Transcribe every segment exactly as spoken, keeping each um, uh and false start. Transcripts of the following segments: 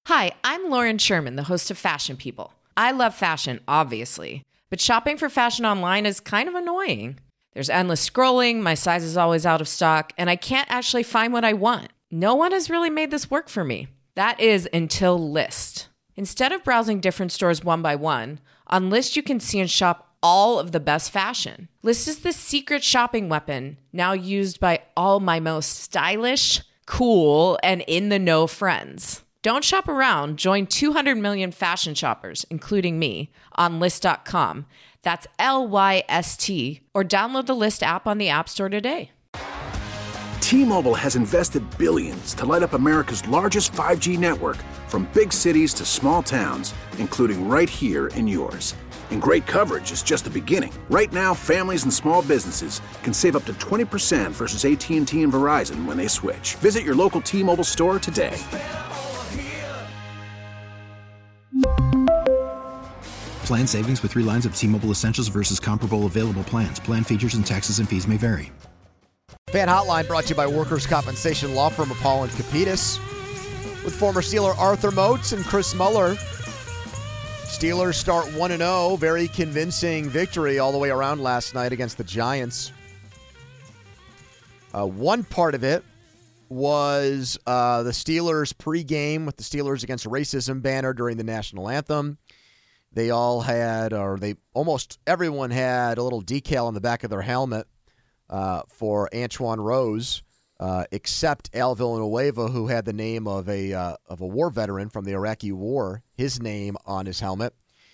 Hi, I'm Lauren Sherman, the host of Fashion People. I love fashion, obviously, but shopping for fashion online is kind of annoying. There's endless scrolling, my size is always out of stock, and I can't actually find what I want. No one has really made this work for me. That is until Lyst. Instead of browsing different stores one by one, on Lyst you can see and shop all of the best fashion. Lyst is the secret shopping weapon, now used by all my most stylish, cool, and in-the-know friends. Don't shop around. Join two hundred million fashion shoppers, including me, on Lyst dot com. That's L Y S T. Or download the Lyst app on the App Store today. T-Mobile has invested billions to light up America's largest five G network, from big cities to small towns, including right here in yours. And great coverage is just the beginning. Right now, families and small businesses can save up to twenty percent versus A T and T and Verizon when they switch. Visit your local T-Mobile store today. Plan savings with three lines of T-Mobile Essentials versus comparable available plans. Plan features and taxes and fees may vary. Fan Hotline brought to you by Workers' Compensation Law Firm of Paul and Kapitas. With former Steeler Arthur Moats and Chris Muller. Steelers start one and oh. Very convincing victory all the way around last night against the Giants. Uh, one part of it was uh, the Steelers pregame with the Steelers Against Racism banner during the national anthem. They all had, or they almost everyone had a little decal on the back of their helmet uh, for Antwon Rose, uh, except Al Villanueva, who had the name of a uh, of a war veteran from the Iraqi War, his name on his helmet.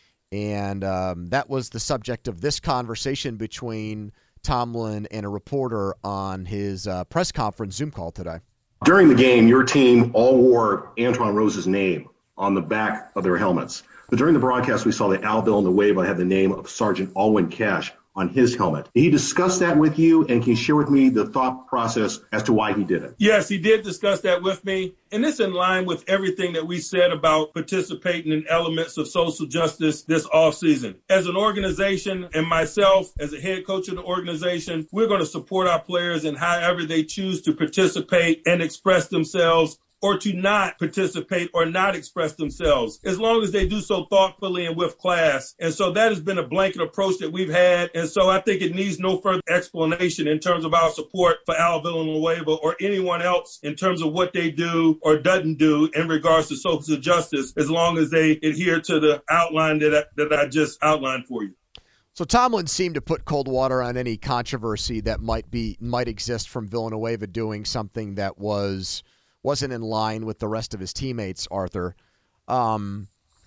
And um, that was the subject of this conversation between Tomlin and a reporter on his uh, press conference Zoom call today. During the game, your team all wore Antwon Rose's name on the back of their helmets. But during the broadcast, we saw that Al Villanueva had the name of Sergeant Alwyn Cash on his helmet. Did he discuss that with you, and can you share with me the thought process as to why he did it? Yes, he did discuss that with me, and it's in line with everything that we said about participating in elements of social justice this offseason. As an organization, and myself as a head coach of the organization, we're going to support our players in however they choose to participate and express themselves, or to not participate or not express themselves, as long as they do so thoughtfully and with class. And so that has been a blanket approach that we've had. And so I think it needs no further explanation in terms of our support for Al Villanueva or anyone else in terms of what they do or doesn't do in regards to social justice, as long as they adhere to the outline that I, that I just outlined for you. So Tomlin seemed to put cold water on any controversy that might be might exist from Villanueva doing something that was wasn't in line with the rest of his teammates, Arthur. Um,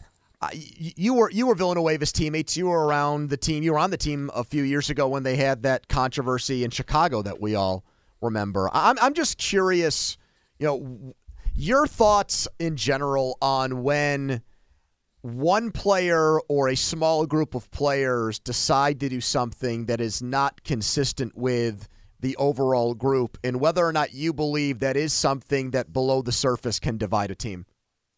you were you were Villanueva's teammates. You were around the team. You were on the team a few years ago when they had that controversy in Chicago that we all remember. I'm I'm just curious, you know, your thoughts in general on when one player or a small group of players decide to do something that is not consistent with the overall group, and whether or not you believe that is something that below the surface can divide a team.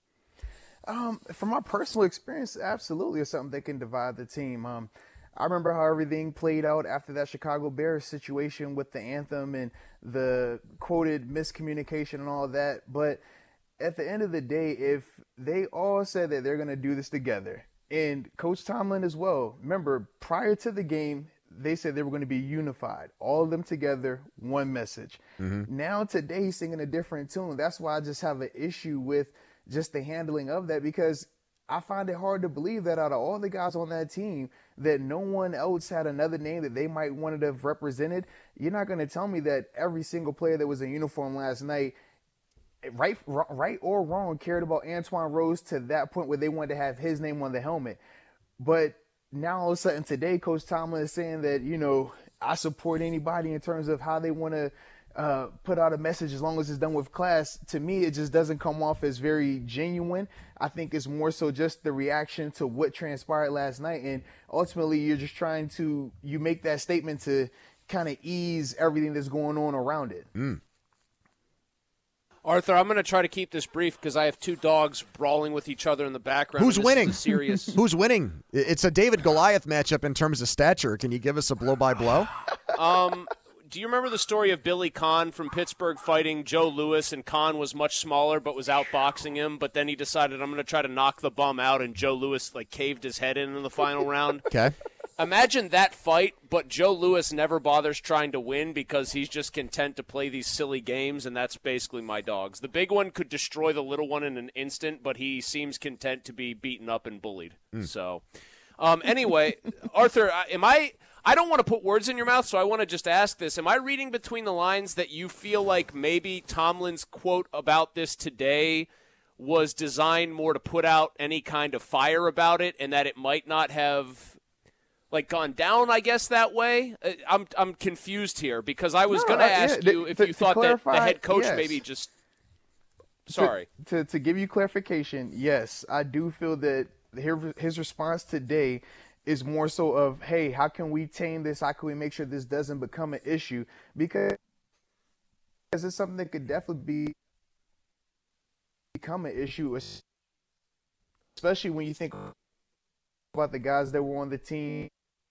Um, from my personal experience, absolutely it's something that can divide the team. Um, I remember how everything played out after that Chicago Bears situation with the anthem and the quoted miscommunication and all of that. But at the end of the day, if they all said that they're going to do this together, and Coach Tomlin as well, remember prior to the game, they said they were going to be unified, all of them together, one message. Mm-hmm. Now today he's singing a different tune. That's why I just have an issue with just the handling of that, because I find it hard to believe that out of all the guys on that team, that no one else had another name that they might want to have represented. You're not going to tell me that every single player that was in uniform last night, right, right or wrong, cared about Antwon Rose to that point where they wanted to have his name on the helmet. But now all of a sudden today, Coach Tomlin is saying that, you know, I support anybody in terms of how they want to uh, put out a message as long as it's done with class. To me, it just doesn't come off as very genuine. I think it's more so just the reaction to what transpired last night. And ultimately, you're just trying to, you make that statement to kind of ease everything that's going on around it. Mm. Arthur, I'm going to try to keep this brief because I have two dogs brawling with each other in the background. Who's winning? Serious. Who's winning? It's a David Goliath matchup in terms of stature. Can you give us a blow by blow? Um, do you remember the story of Billy Conn from Pittsburgh fighting Joe Louis, and Conn was much smaller but was outboxing him, but then he decided, I'm going to try to knock the bum out, and Joe Louis like caved his head in in the final round? Okay. Imagine that fight, but Joe Louis never bothers trying to win because he's just content to play these silly games, and that's basically my dogs. The big one could destroy the little one in an instant, but he seems content to be beaten up and bullied. Mm. So, um, anyway, Arthur, am I – I don't want to put words in your mouth, so I want to just ask this. Am I reading between the lines that you feel like maybe Tomlin's quote about this today was designed more to put out any kind of fire about it, and that it might not have – like gone down, I guess, that way? I'm I'm confused here because I was no, going to ask yeah, you if to, you thought clarify, that the head coach yes. maybe just – sorry. To, to to give you clarification, yes, I do feel that his response today is more so of, hey, how can we tame this? How can we make sure this doesn't become an issue? Because it's something that could definitely be become an issue, especially when you think about the guys that were on the team.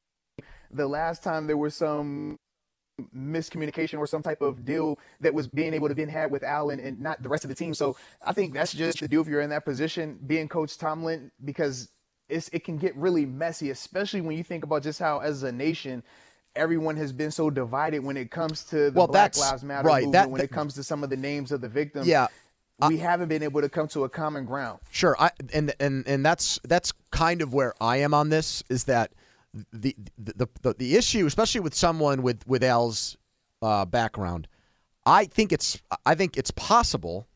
The last time there was some miscommunication or some type of deal that was being able to be had with Allen and not the rest of the team. So I think that's just the deal if you're in that position, being Coach Tomlin, because it's, it can get really messy, especially when you think about just how, as a nation, everyone has been so divided when it comes to the well, Black Lives Matter right, movement, that, when that, it comes to some of the names of the victims. Yeah. We uh, haven't been able to come to a common ground. Sure. I, and, and, and that's, that's kind of where I am on this, is that The, the the the issue, especially with someone with with Al's uh, background, I think it's I think it's possible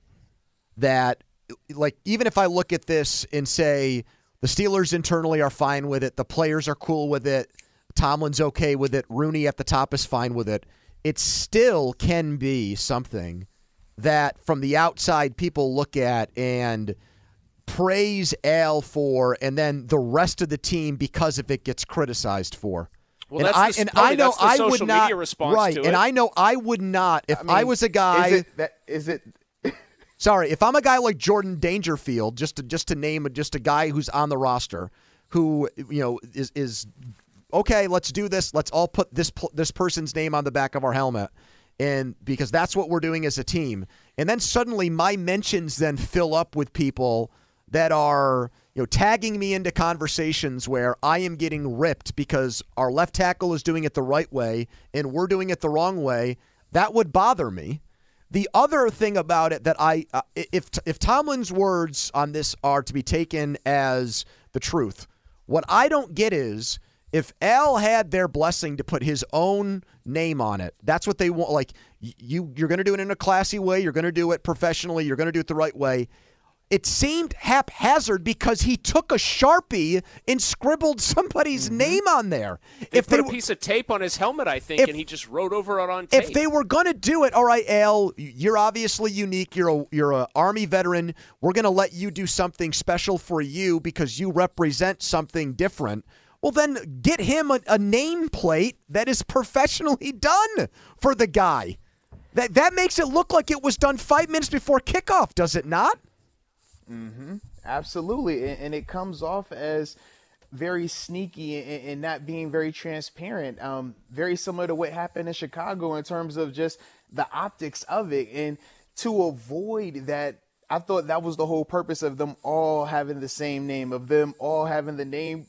that, like, even if I look at this and say the Steelers internally are fine with it, the players are cool with it, Tomlin's okay with it, Rooney at the top is fine with it, it still can be something that from the outside people look at and praise Al for, and then the rest of the team because of it gets criticized for. Well, and that's I, the, and Tony, I know that's the I social would not media response right, to and it. I know I would not if I, mean, I was a guy. Is it that is it? Sorry, if I'm a guy like Jordan Dangerfield, just to just to name just a guy who's on the roster, who you know is is okay. Let's do this. Let's all put this this person's name on the back of our helmet. And because that's what we're doing as a team. And then suddenly my mentions then fill up with people that are, you know, tagging me into conversations where I am getting ripped because our left tackle is doing it the right way and we're doing it the wrong way. That would bother me. The other thing about it that I, uh, if if Tomlin's words on this are to be taken as the truth, what I don't get is, if Al had their blessing to put his own name on it, that's what they want. Like, you, you're going to do it in a classy way. You're going to do it professionally. You're going to do it the right way. It seemed haphazard because he took a Sharpie and scribbled somebody's mm-hmm. name on there. They if put they a piece of tape on his helmet, I think, if, and he just wrote over it on tape. If they were going to do it, all right, Al, you're obviously unique. You're a you're a Army veteran. We're going to let you do something special for you because you represent something different. Well, then get him a, a nameplate that is professionally done for the guy. That that makes it look like it was done five minutes before kickoff, does it not? Mm-hmm. Absolutely. And, and it comes off as very sneaky and, and not being very transparent. Um, very similar to what happened in Chicago in terms of just the optics of it. And to avoid that, I thought that was the whole purpose of them all having the same name, of them all having the name.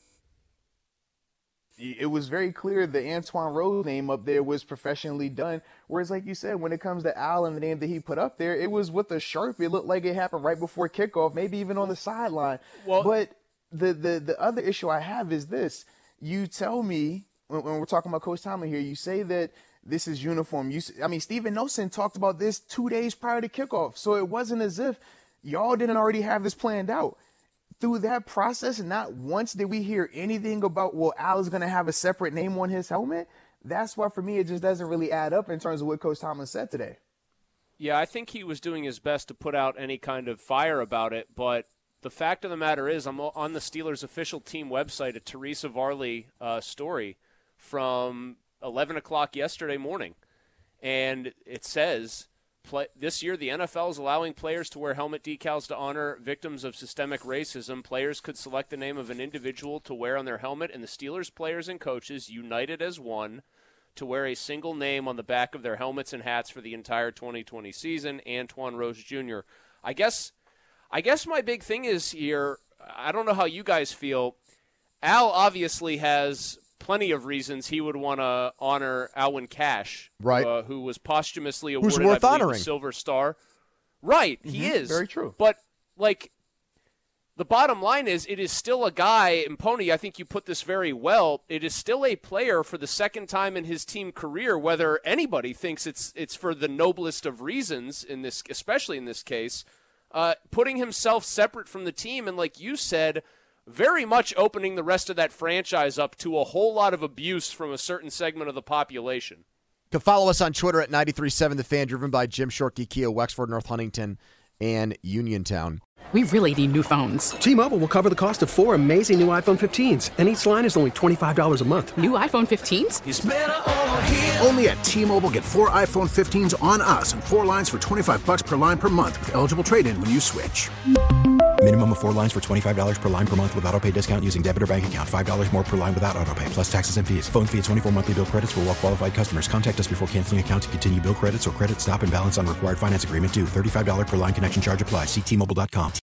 It was very clear the Antoine Rose name up there was professionally done. Whereas, like you said, when it comes to Al and the name that he put up there, it was with a Sharpie. It looked like it happened right before kickoff, maybe even on the sideline. Well, but the, the, the other issue I have is this. You tell me, when, when we're talking about Coach Tomlin here, you say that this is uniform. You, I mean, Steven Nelson talked about this two days prior to kickoff. So it wasn't as if y'all didn't already have this planned out. Through that process, not once did we hear anything about, well, Al is going to have a separate name on his helmet. That's why, for me, it just doesn't really add up in terms of what Coach Tomlin said today. Yeah, I think he was doing his best to put out any kind of fire about it, but the fact of the matter is, I'm on the Steelers' official team website, a Teresa Varley uh, story from eleven o'clock yesterday morning, and it says, Play, this year, the N F L is allowing players to wear helmet decals to honor victims of systemic racism. Players could select the name of an individual to wear on their helmet, and the Steelers players and coaches, united as one, to wear a single name on the back of their helmets and hats for the entire twenty twenty season, Antoine Rose Junior I guess I guess my big thing is here, I don't know how you guys feel. Al obviously has plenty of reasons he would want to honor Alwyn Cash, right? Uh, who was posthumously Who's awarded, worth I believe, honoring. the Silver Star. Right, Mm-hmm. he is. Very true. But, like, the bottom line is it is still a guy, and Pony, I think you put this very well, it is still a player for the second time in his team career, whether anybody thinks it's it's for the noblest of reasons, in this, especially in this case, uh, putting himself separate from the team, and like you said, very much opening the rest of that franchise up to a whole lot of abuse from a certain segment of the population. You can follow us on Twitter at ninety-three point seven The Fan, driven by Jim Shorkey, Kia, Wexford, North Huntington, and Uniontown. We really need new phones. T-Mobile will cover the cost of four amazing new iPhone fifteens, and each line is only twenty-five dollars a month. New iPhone fifteens? It's better over here. Only at T-Mobile, get four iPhone fifteens on us and four lines for twenty-five dollars per line per month with eligible trade-in when you switch. Minimum of four lines for twenty-five dollars per line per month with autopay discount using debit or bank account. five dollars more per line without autopay, plus taxes and fees. Phone fee at twenty-four monthly bill credits for well-qualified customers. Contact us before canceling account to continue bill credits or credit stop and balance on required finance agreement due. thirty-five dollars per line connection charge applies. See T Mobile dot com.